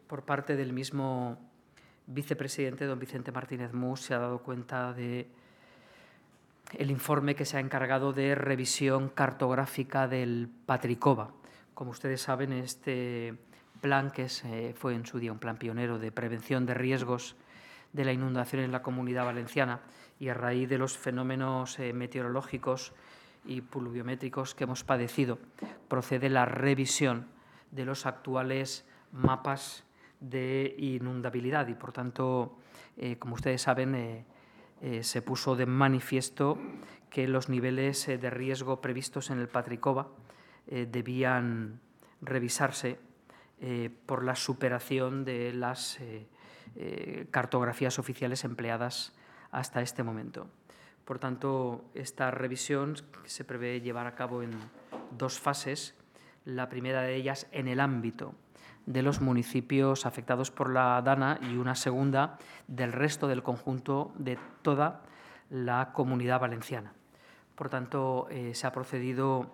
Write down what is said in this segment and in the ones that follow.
por parte del mismo vicepresidente, don Vicente Martínez Mus, se ha dado cuenta de el informe que se ha encargado de revisión cartográfica del Patricova. Como ustedes saben, este plan, que fue en su día un plan pionero de prevención de riesgos de la inundación en la Comunidad Valenciana, y a raíz de los fenómenos meteorológicos y pluviométricos que hemos padecido, procede la revisión de los actuales mapas de inundabilidad y, por tanto, como ustedes saben, se puso de manifiesto que los niveles de riesgo previstos en el Patricova debían revisarse por la superación de las cartografías oficiales empleadas hasta este momento. Por tanto, esta revisión se prevé llevar a cabo en 2 fases. La primera de ellas en el ámbito de los municipios afectados por la Dana y una segunda del resto del conjunto de toda la Comunidad Valenciana. Por tanto, se ha procedido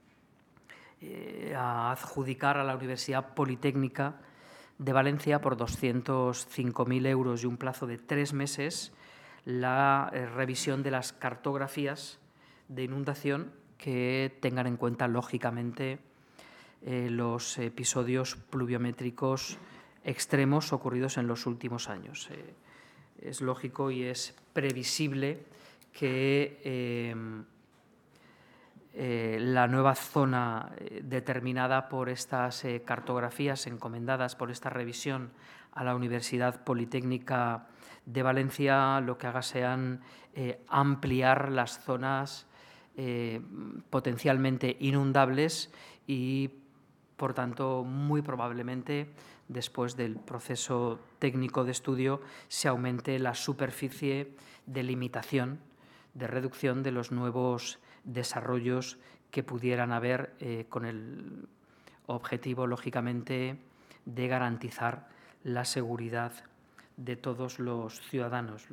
a adjudicar a la Universidad Politécnica de Valencia por 205.000 euros y un plazo de 3 meses la revisión de las cartografías de inundación que tengan en cuenta, lógicamente, los episodios pluviométricos extremos ocurridos en los últimos años. Es lógico y es previsible que la nueva zona determinada por estas cartografías, encomendadas por esta revisión a la Universidad Politécnica de Valencia, lo que haga sean ampliar las zonas potencialmente inundables y, por tanto, muy probablemente, después del proceso técnico de estudio, se aumente la superficie de limitación, de reducción de los nuevos desarrollos que pudieran haber, con el objetivo, lógicamente, de garantizar la seguridad de todos los ciudadanos.